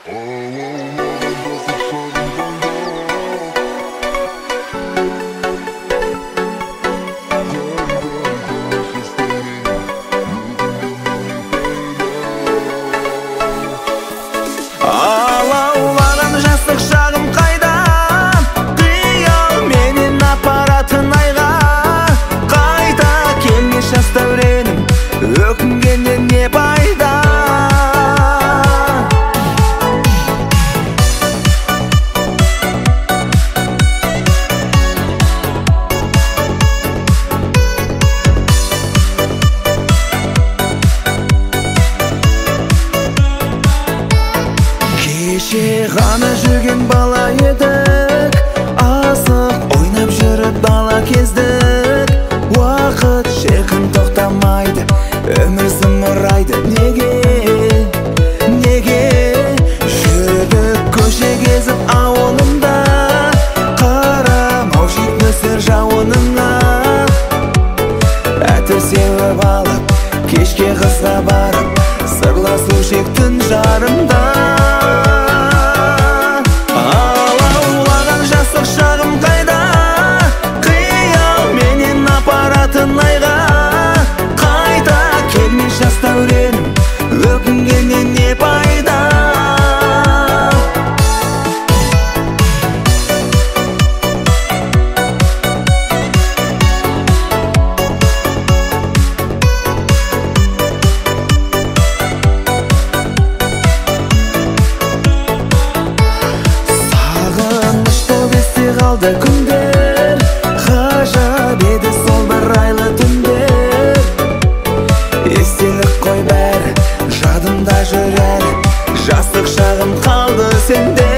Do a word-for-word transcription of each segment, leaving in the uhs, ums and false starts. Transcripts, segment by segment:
Алаулаған жастық шағым қайда, қиял менен апаратын айға. Қайта келмес жас дәуренім, өкінгеннен не пайда. Кеше ғана жүрген бала едік, асық ойнап жүріп бала кездік. Уақыт шіркін тоқтамайды, өмір зымырайды. Неге, неге жүрдік көше кезіп ауылымда, қарамау жетмесір жауыныңа. Әтір сеуіп алып, кешке қызға барып, сырласу шектің жарымда. Жас дәуренім, өкінгеннен не пайда. Сағыныш боп есте қалды күндер, ғажап еді сол бір айлы түндер. Естелік қой бәрі, жадымда жүрер, жастық шағым қалды сенде.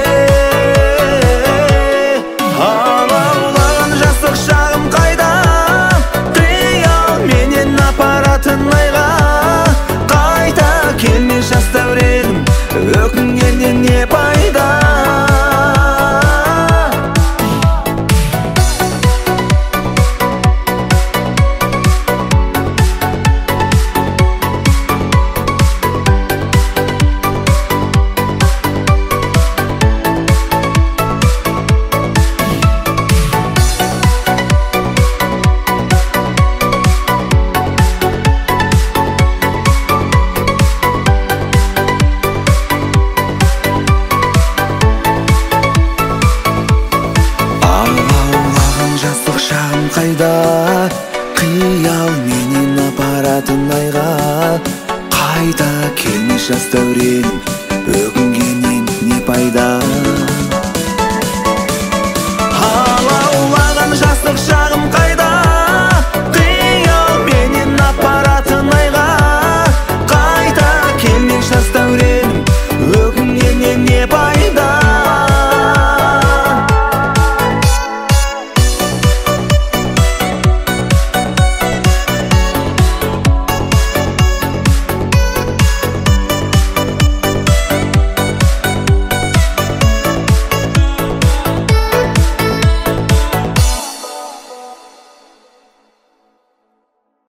Алаулаған жастық шағым қайда, қиял менен апаратын айға. Қайта келмес жас дәуренім, өкінгеннен не пайда. Шағым қайда, қиял менен апаратын айға. Қайта келмес жас дәуренім, өкінгеннен не пайда.